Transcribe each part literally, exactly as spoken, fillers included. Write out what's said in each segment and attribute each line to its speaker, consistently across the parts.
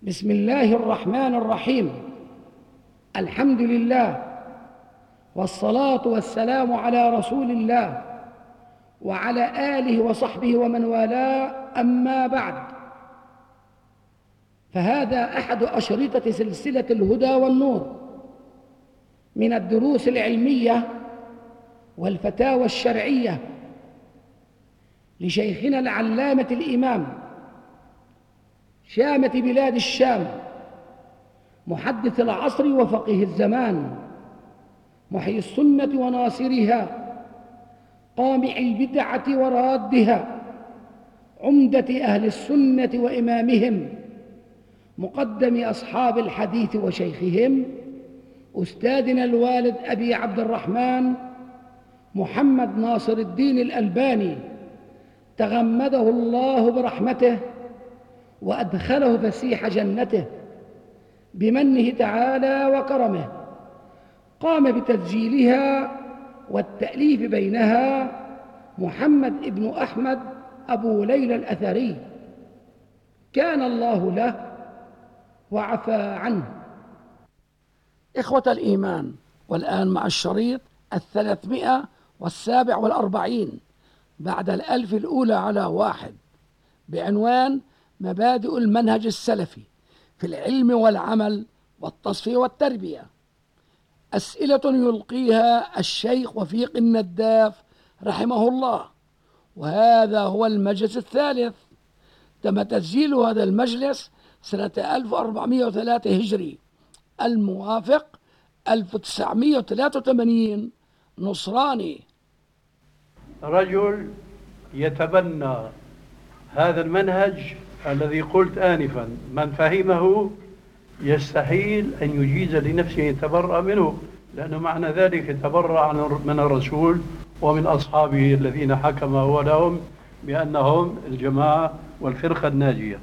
Speaker 1: بسم الله الرحمن الرحيم. الحمد لله والصلاة والسلام على رسول الله وعلى آله وصحبه ومن والاه، أما بعد، فهذا أحد أشرطة سلسلة الهدى والنور من الدروس العلمية والفتاوى الشرعية لشيخنا العلامة الإمام شامة بلاد الشام، محدث العصر وفقيه الزمان، محيي السنة وناصرها، قامع البدعة ورادها، عمدة أهل السنة وإمامهم، مقدم أصحاب الحديث وشيخهم، أستاذنا الوالد أبي عبد الرحمن محمد ناصر الدين الألباني، تغمده الله برحمته وأدخله فسيح جنته بمنه تعالى وكرمه. قام بتسجيلها والتأليف بينها محمد ابن أحمد أبو ليلى الأثري، كان الله له وعفى عنه. إخوة الإيمان، والآن مع الشريط الثلاثمائة والسابع والأربعين بعد الألف الأولى على واحد، بعنوان مبادئ المنهج السلفي في العلم والعمل والتصفية والتربية. أسئلة يلقيها الشيخ وفيق النداف رحمه الله، وهذا هو المجلس الثالث. تم تسجيل هذا المجلس سنة ألف وأربعمائة وثلاثة هجري، الموافق ألف وتسعمائة وثلاثة وثمانين نصراني.
Speaker 2: رجل يتبنى هذا المنهج الذي قلت آنفا، من فهمه يستحيل أن يجيز لنفسه يتبرأ منه، لأنه معنى ذلك يتبرأ من الرسول ومن أصحابه الذين حكم هو لهم بأنهم الجماعة والفرقة الناجية.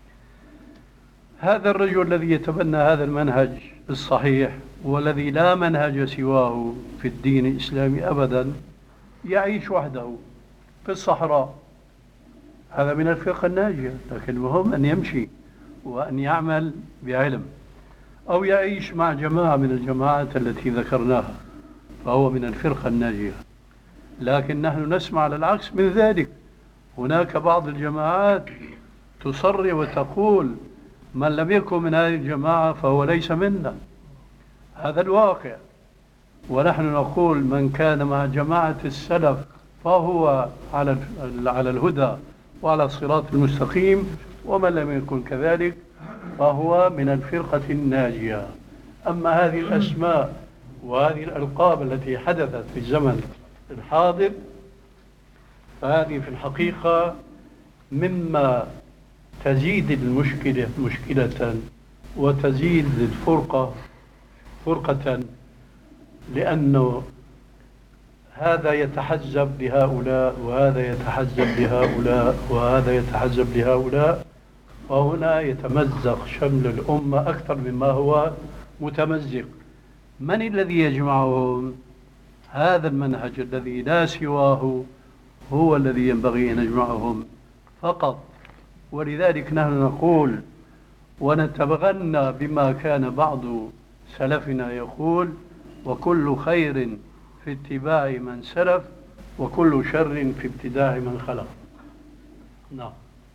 Speaker 2: هذا الرجل الذي يتبنى هذا المنهج الصحيح والذي لا منهج سواه في الدين الإسلامي أبدا، يعيش وحده في الصحراء، هذا من الفرقة الناجية، لكن المهم أن يمشي وأن يعمل بعلم، أو يعيش مع جماعة من الجماعات التي ذكرناها، فهو من الفرقة الناجية. لكن نحن نسمع على العكس من ذلك، هناك بعض الجماعات تصر وتقول من لم يكن من هذه الجماعة فهو ليس منا، هذا الواقع. ونحن نقول من كان مع جماعة السلف فهو على على الهدى وعلى الصراط المستقيم، ومن لم يكن كذلك فهو من الفرقة الناجية. أما هذه الأسماء وهذه الألقاب التي حدثت في الزمن الحاضر فهذه في الحقيقة مما تزيد المشكلة مشكلة وتزيد الفرقة فرقة، لأنه هذا يتحزب لهؤلاء وهذا يتحزب لهؤلاء وهذا يتحزب لهؤلاء، وهنا يتمزق شمل الأمة أكثر مما هو متمزق. من الذي يجمعهم؟ هذا المنهج الذي لا سواه هو الذي ينبغي أن يجمعهم فقط. ولذلك نحن نقول ونتبغنى بما كان بعض سلفنا يقول: وكل خير في اتباع من سلف وكل شر في ابتداع من خلف. نعم.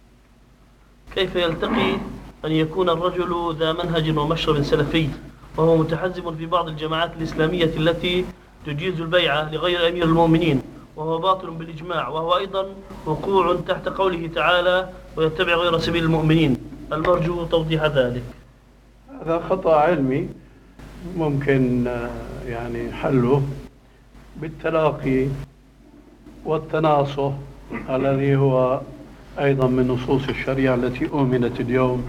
Speaker 3: كيف يلتقي أن يكون الرجل ذا منهج ومشرب سلفي وهو متحزب في بعض الجماعات الإسلامية التي تجيز البيعة لغير أمير المؤمنين، وهو باطل بالإجماع، وهو أيضا وقوع تحت قوله تعالى: ويتبع غير سبيل المؤمنين؟ المرجو توضيح ذلك.
Speaker 2: هذا خطأ علمي ممكن يعني حله بالتلاقي والتناصح الذي هو أيضا من نصوص الشريعة التي أؤمنت اليوم،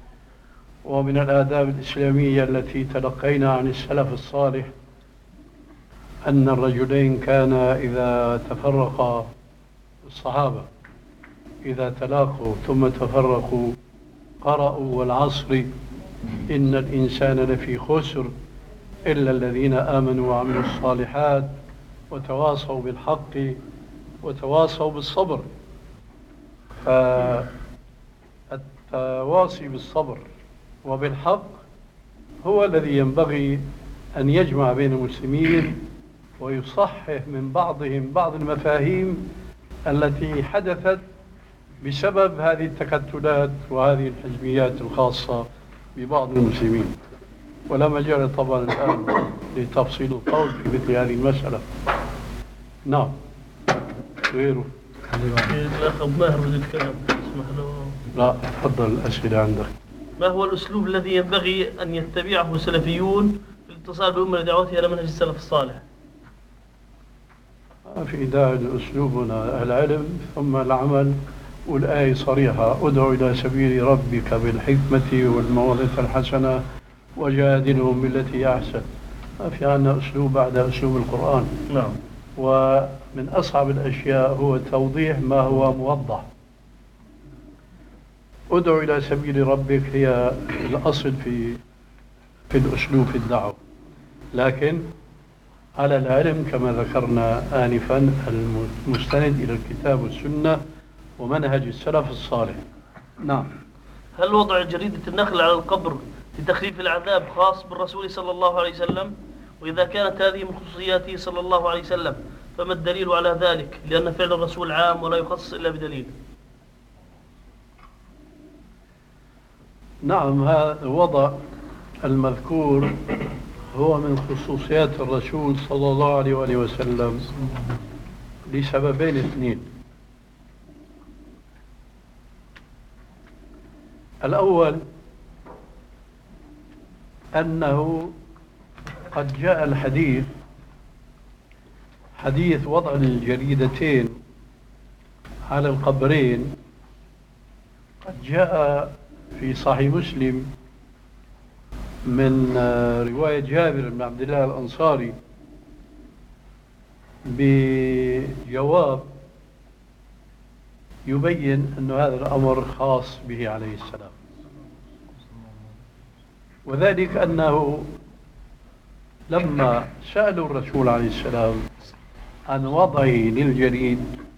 Speaker 2: ومن الآداب الإسلامية التي تلقينا عن السلف الصالح أن الرجلين كان إذا تفرقا، الصحابة إذا تلاقوا ثم تفرقوا قرأوا: والعصر إن الإنسان لفي خسر إلا الذين آمنوا وعملوا الصالحات وتواصوا بالحق وتواصوا بالصبر. فالتواصي بالصبر وبالحق هو الذي ينبغي أن يجمع بين المسلمين ويصحح من بعضهم بعض المفاهيم التي حدثت بسبب هذه التكتلات وهذه الحزبيات الخاصة ببعض المسلمين. ولا مجال طبعا الآن لتفصيل القول في مثل هذه المسألة. نعم. غيره.
Speaker 3: الأخ أبو ماهر بدي الكلام، اسمح له.
Speaker 2: لا، تفضل الأسئلة عندك.
Speaker 3: ما هو الأسلوب الذي ينبغي أن يتبعه السلفيون في الاتصال بالأمة لدعوتها إلى منهج السلف الصالح؟
Speaker 2: في داعي لأسلوبنا العلم ثم العمل، والآية صريحة: ادعو إلى سبيل ربك بالحكمة والموعظة الحسنة وجادلهم بالتي أحسن. ما في عندنا أسلوب بعد أسلوب القرآن.
Speaker 3: نعم.
Speaker 2: ومن أصعب الأشياء هو توضيح ما هو موضح. ادعو إلى سبيل ربك هي الأصل في في الأسلوب في الدعوة، لكن على العلم كما ذكرنا آنفا المستند إلى الكتاب والسنة ومنهج السلف الصالح. نعم.
Speaker 3: هل وضع جريدة النخل على القبر لتخفيف العذاب خاص بالرسول صلى الله عليه وسلم؟ وإذا كانت هذه من خصوصياته صلى الله عليه وسلم فما الدليل على ذلك؟ لأن فعل الرسول عام ولا يخصص إلا بدليل.
Speaker 2: نعم، هذا الوضع المذكور هو من خصوصيات الرسول صلى الله عليه وآله وسلم لسببين اثنين. الأول أنه قد جاء الحديث حديث وضع الجريدتين على القبرين، قد جاء في صحيح مسلم من رواية جابر بن عبد الله الأنصاري بجواب يبين أن هذا الأمر خاص به عليه السلام، وذلك أنه لما سألوا الرسول عليه السلام عن وضعه للجريد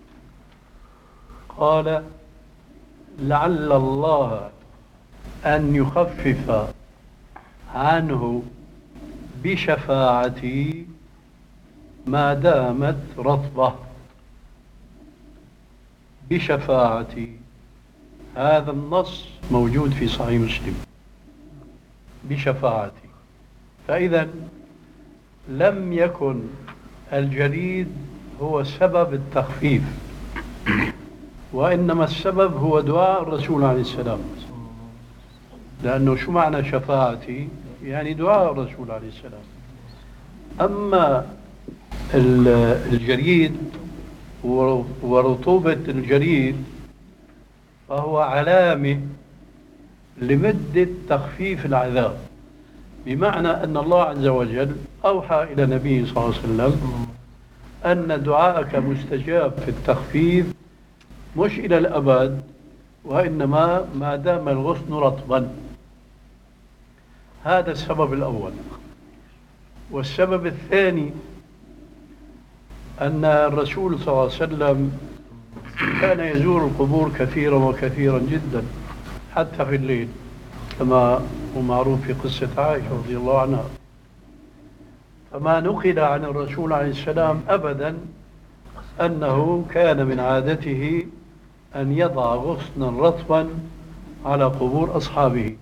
Speaker 2: قال: لعل الله أن يخفف عنه بشفاعتي ما دامت رطبة. بشفاعتي، هذا النص موجود في صحيح مسلم. بشفاعتي، فإذا لم يكن الجريد هو سبب التخفيف، وإنما السبب هو دعاء الرسول عليه السلام. لأنه شو معنى شفاعتي؟ يعني دعاء الرسول عليه السلام. أما الجريد ورطوبة الجريد فهو علامة لمدة تخفيف العذاب، بمعنى أن الله عز وجل أوحى إلى نبيه صلى الله عليه وسلم أن دعاءك مستجاب في التخفيف مش إلى الأبد، وإنما ما دام الغصن رطبا. هذا السبب الأول. والسبب الثاني أن الرسول صلى الله عليه وسلم كان يزور القبور كثيرا وكثيرا جدا حتى في الليل، كما هو معروف في قصة عائشة رضي الله عنها. فما نقل عن الرسول عليه السلام أبدا أنه كان من عادته أن يضع غصنا رطبا على قبور أصحابه.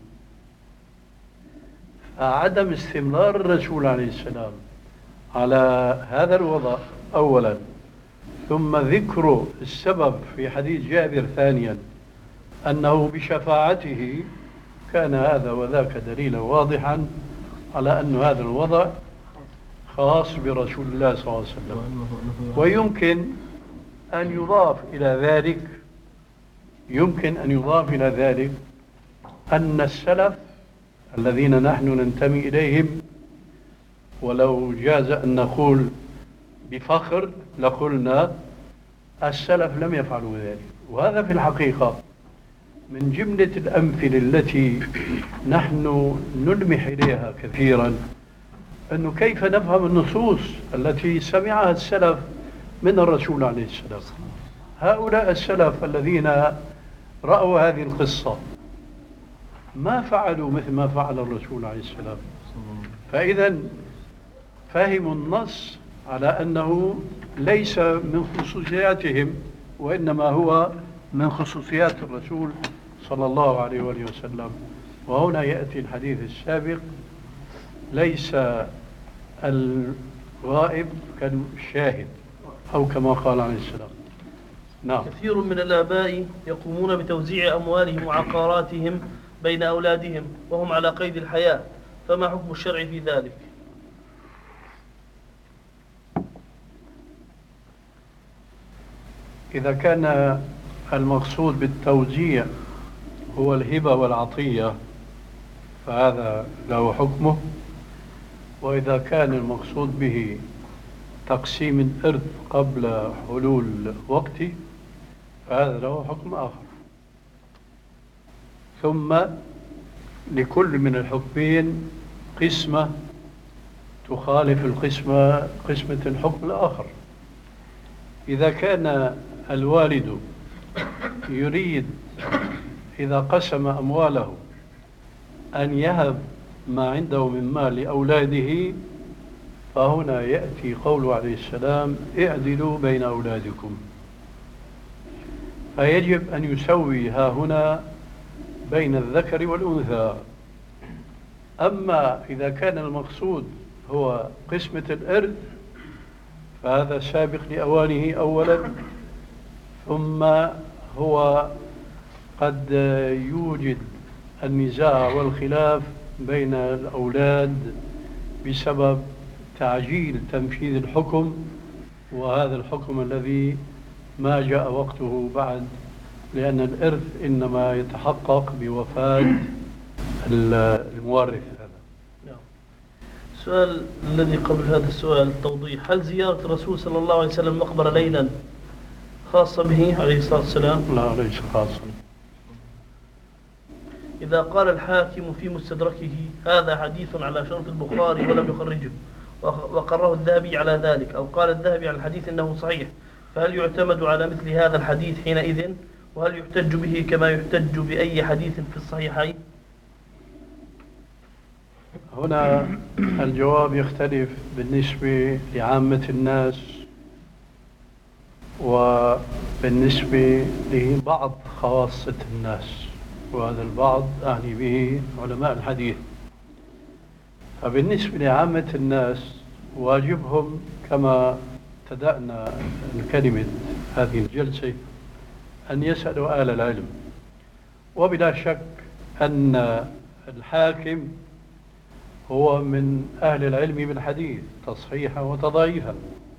Speaker 2: فعدم استمرار الرسول عليه السلام على هذا الوضع أولا، ثم ذكر السبب في حديث جابر ثانيا أنه بشفاعته، كان هذا وذاك دليلا واضحا على أن هذا الوضع خاص برسول الله صلى الله عليه وسلم. ويمكن أن يضاف إلى ذلك يمكن أن يضاف إلى ذلك أن السلف الذين نحن ننتمي إليهم، ولو جاز أن نقول بفخر لقلنا السلف لم يفعلوا ذلك. وهذا في الحقيقة من جملة الأمثلة التي نحن نلمح إليها كثيرا، أنه كيف نفهم النصوص التي سمعها السلف من الرسول عليه السلام. هؤلاء السلف الذين رأوا هذه القصة ما فعلوا مثل ما فعل الرسول عليه السلام. فإذا فهموا النص على أنه ليس من خصوصياتهم، وإنما هو من خصوصيات الرسول صلى الله عليه وآله وسلم. وهنا يأتي الحديث السابق: ليس الغائب كالشاهد، أو كما قال عليه السلام. نعم.
Speaker 3: كثير من الآباء يقومون بتوزيع أموالهم وعقاراتهم بين أولادهم وهم على قيد الحياة، فما حكم الشرع في ذلك؟
Speaker 2: إذا كان المقصود بالتوزيع هو الهبة والعطية فهذا له حكمه، وإذا كان المقصود به تقسيم الإرث قبل حلول وقته فهذا له حكم آخر. ثم لكل من الحكمين قسمة تخالف القسمة قسمة الحكم الآخر. إذا كان الوالد يريد إذا قسم أمواله أن يهب ما عنده من مال لأولاده، فهنا يأتي قوله عليه السلام: اعدلوا بين أولادكم. فيجب أن يسوي ها هنا بين الذكر والأنثى. أما إذا كان المقصود هو قسمة الإرث فهذا سابق لأوانه أولا، ثم هو قد يوجد النزاع والخلاف بين الأولاد بسبب تعجيل تنفيذ الحكم، وهذا الحكم الذي ما جاء وقته بعد، لأن الإرث إنما يتحقق بوفاة المورث. هذا
Speaker 3: السؤال الذي قبل هذا السؤال التوضيح: هل زيارة الرسول صلى الله عليه وسلم المقبرة ليلا خاصة به عليه الصلاة والسلام؟
Speaker 2: لا، ليس خاصا.
Speaker 3: إذا قال الحاكم في مستدركه هذا حديث على شرط البخاري ولم يخرجه وقرره الذهبي على ذلك، أو قال الذهبي على الحديث إنه صحيح، فهل يعتمد على مثل هذا الحديث حينئذ؟ وهل يحتج به كما يحتج بأي حديث في الصحيحين؟
Speaker 2: هنا الجواب يختلف بالنسبة لعامة الناس وبالنسبة لبعض خواصة الناس، وهذا البعض أعني به علماء الحديث. فبالنسبة لعامة الناس واجبهم كما ابتدأنا الكلمة هذه الجلسة أن يسألوا أهل العلم، وبلا شك أن الحاكم هو من أهل العلم بالحديث تصحيحا وتضعيفا،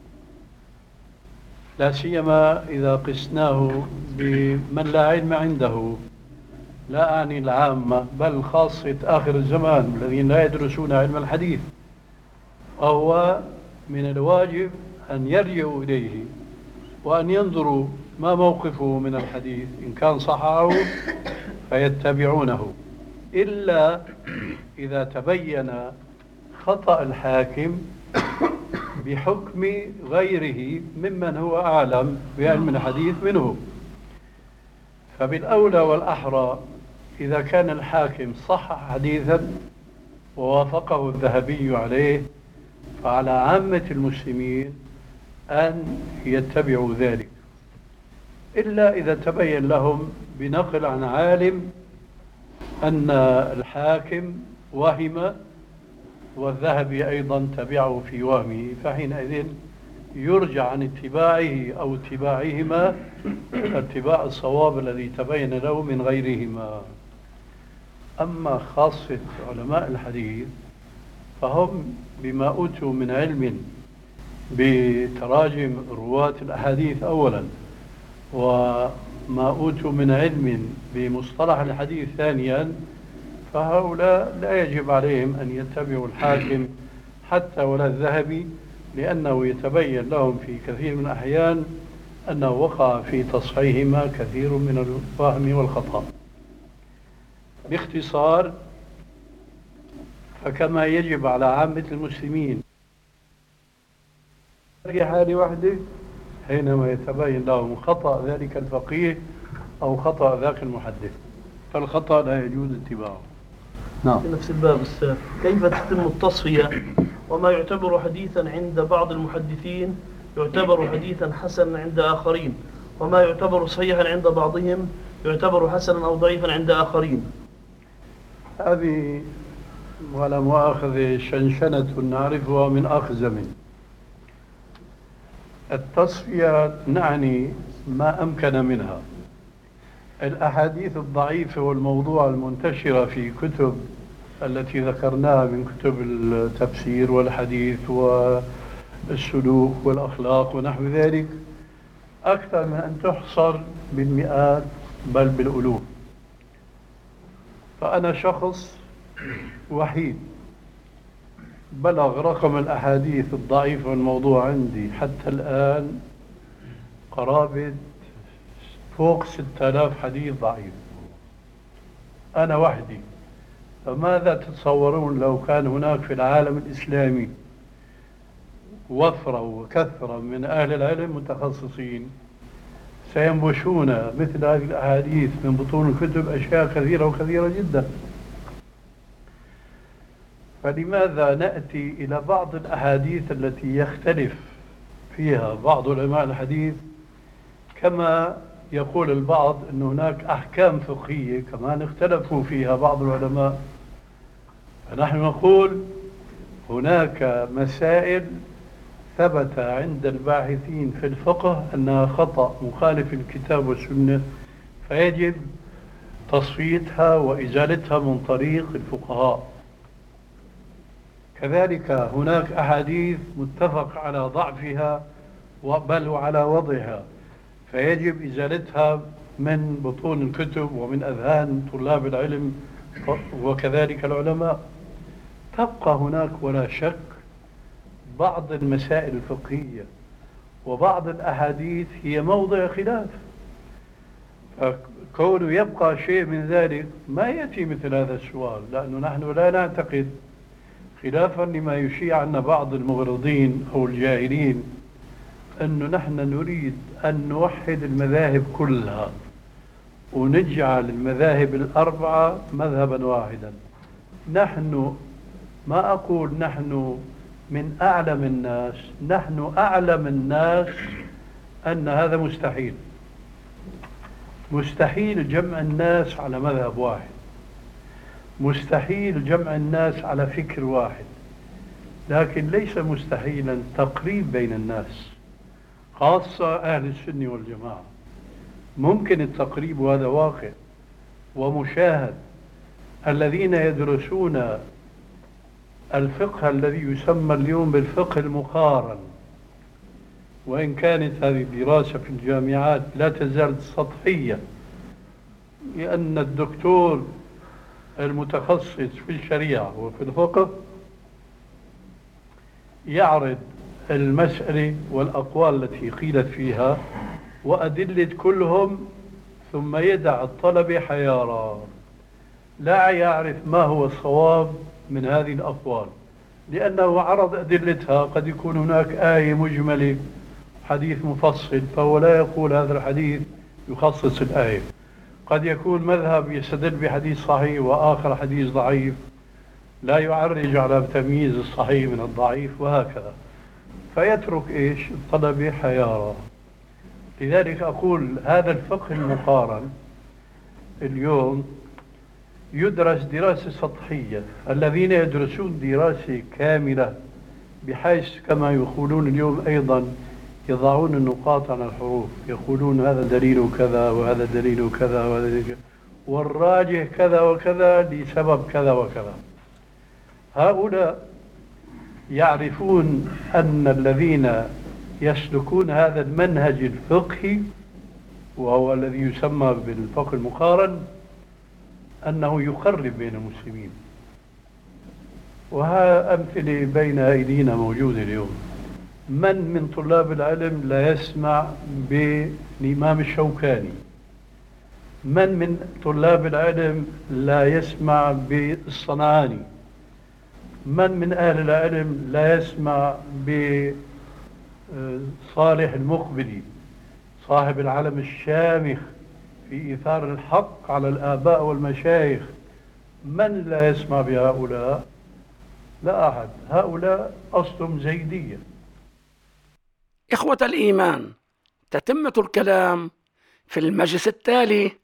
Speaker 2: لا سيما إذا قسناه بمن لا علم عنده، لا أعني العامة بل خاصة آخر الزمان الذين لا يدرسون علم الحديث. وهو من الواجب أن يرجعوا إليه وأن ينظروا ما موقفه من الحديث، إن كان صححه فيتبعونه، إلا إذا تبين خطأ الحاكم بحكم غيره ممن هو أعلم بعلم الحديث منه. فبالأولى والأحرى إذا كان الحاكم صحح حديثا ووافقه الذهبي عليه فعلى عامة المسلمين أن يتبعوا ذلك، إلا إذا تبين لهم بنقل عن عالم أن الحاكم وهم والذهبي أيضا تبعه في وهمه، فحينئذ يرجع عن اتباعه أو اتباعهما اتباع الصواب الذي تبين له من غيرهما. أما خاصة علماء الحديث فهم بما أوتوا من علم بتراجم رواة الأحاديث أولا، وما أوتوا من علم بمصطلح الحديث ثانيا، فهؤلاء لا يجب عليهم أن يتبعوا الحاكم حتى ولا الذهبي، لأنه يتبين لهم في كثير من الأحيان أنه وقع في تصحيحهما كثير من الوهم والخطأ. باختصار، فكما يجب على عامة المسلمين في حال واحدة حينما يتبين لهم خطأ ذلك الفقيه أو خطأ ذاك المحدث. فالخطأ لا يجوز اتباعه. نعم.
Speaker 3: في نفس الباب السابق، كيف تتم التصفية وما يعتبر حديثا عند بعض المحدثين يعتبر حديثا حسنا عند آخرين، وما يعتبر صحيحا عند بعضهم يعتبر حسنا أو ضعيفا عند آخرين؟
Speaker 2: هذه ولا مؤاخذة شنشنة نعرفها من أخزم. التصفية نعني ما أمكن منها. الأحاديث الضعيفة والموضوع المنتشرة في كتب التي ذكرناها من كتب التفسير والحديث والسلوك والأخلاق ونحو ذلك أكثر من أن تحصر بالمئات بل بالألوف. فأنا شخص وحيد بلغ رقم الأحاديث الضعيفة والموضوع عندي حتى الآن قرابة فوق ستة آلاف حديث ضعيف، أنا وحدي. فماذا تتصورون لو كان هناك في العالم الإسلامي وفرة وكثرة من أهل العلم متخصصين سينبشون مثل هذه الأحاديث من بطون الكتب أشياء كثيرة وكثيرة جدا. فلماذا نأتي إلى بعض الأحاديث التي يختلف فيها بعض علماء الحديث، كما يقول البعض أن هناك أحكام فقهية كمان اختلفوا فيها بعض العلماء، فنحن نقول هناك مسائل ثبت عند الباحثين في الفقه أنها خطأ مخالف الكتاب والسنة، فيجب تصفيتها وإزالتها من طريق الفقهاء. كذلك هناك أحاديث متفق على ضعفها بل وعلى وضعها، فيجب إزالتها من بطون الكتب ومن أذهان طلاب العلم وكذلك العلماء. تبقى هناك ولا شك بعض المسائل الفقهية وبعض الأحاديث هي موضع خلاف، فكونه يبقى شيء من ذلك ما يأتي مثل هذا السؤال، لأنه نحن لا نعتقد خلافا لما يشيع عنا بعض المغرضين أو الجاهلين أنه نحن نريد أن نوحد المذاهب كلها ونجعل المذاهب الأربعة مذهبا واحدا. نحن ما أقول نحن من أعلم الناس، نحن أعلم الناس أن هذا مستحيل. مستحيل جمع الناس على مذهب واحد، مستحيل جمع الناس على فكر واحد، لكن ليس مستحيلا تقريب بين الناس خاصة أهل السنة والجماعة. ممكن التقريب وهذا واقع ومشاهد. الذين يدرسون الفقه الذي يسمى اليوم بالفقه المقارن، وإن كانت هذه الدراسة في الجامعات لا تزال سطحية، لأن الدكتور المتخصص في الشريعة وفي الفقه يعرض المسألة والأقوال التي قيلت فيها وأدلة كلهم، ثم يدع الطلبة حيارى لا يعرف ما هو الصواب من هذه الأقوال، لأنه عرض أدلتها. قد يكون هناك آية مجملة، حديث مفصل، فهو لا يقول هذا الحديث يخصص الآية. قد يكون مذهب يستدل بحديث صحيح وآخر حديث ضعيف، لا يعرج على تمييز الصحيح من الضعيف وهكذا، فيترك إيش الطلبة حيارى. لذلك أقول هذا الفقه المقارن اليوم يدرس دراسة سطحية. الذين يدرسون دراسة كاملة بحيث كما يقولون اليوم أيضا يضعون النقاط على الحروف، يقولون هذا دليل كذا وهذا دليل كذا وهذا دليل كذا والراجح كذا وكذا لسبب كذا وكذا. هؤلاء يعرفون أن الذين يسلكون هذا المنهج الفقهي وهو الذي يسمى بالفقه المقارن أنه يقرب بين المسلمين. وها أمثلة بين أيدينا موجودة اليوم. من من طلاب العلم لا يسمع بالإمام الشوكاني؟ من من طلاب العلم لا يسمع بالصنعاني؟ من من أهل العلم لا يسمع بصالح المقبلي صاحب العلم الشامخ في إيثار الحق على الآباء والمشايخ. من لا يسمع بهؤلاء؟ لا أحد. هؤلاء أصلهم زيدية.
Speaker 1: إخوة الإيمان، تتمة الكلام في المجلس التالي